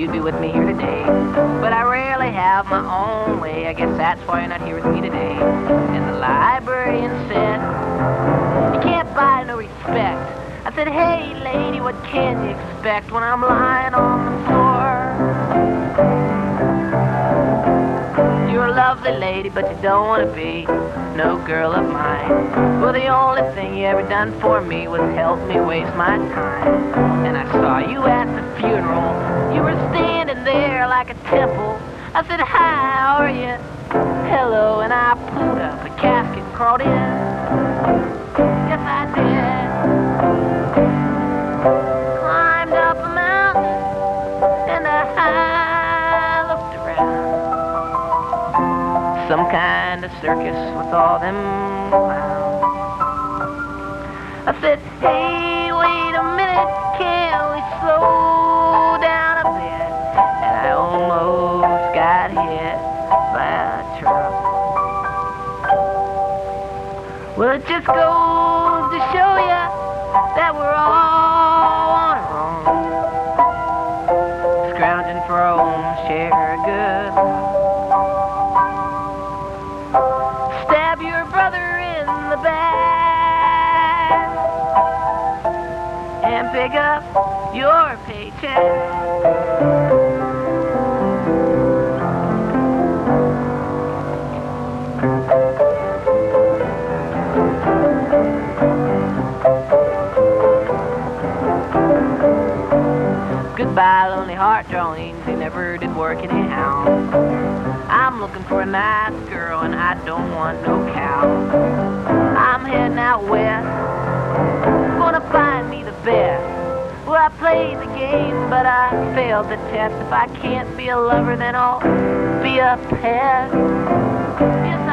you'd be with me here today. But I rarely have my own way. I guess that's why you're not here with me today. And the librarian said, you can't buy no respect. I said, hey, lady, what can you expect when I'm lying on the floor? You're a lovely lady, but you don't want to be no girl of mine. Well, the only thing you ever done for me was help me waste my time. And I saw you at the funeral. You were standing there like a temple. I said, hi, how are you? Hello, and I pulled up a casket and crawled in. Yes, I did. Climbed up a mountain, and I looked around. Some kind of circus with all them clowns. I said, hey, wait a minute, can we slow down a bit? And I almost got hit by a truck. Well, it just goes to show you that we're all on our own, scrounging for our own share of good. Stab your brother in the back and pick up your paycheck. Goodbye, lonely heart drawings, they never did work anyhow. I'm looking for a nice girl and I don't want no cow. I'm heading out west, gonna find me the best. Well, I played the game, but I failed the test. If I can't be a lover, then I'll be a pest. Yes,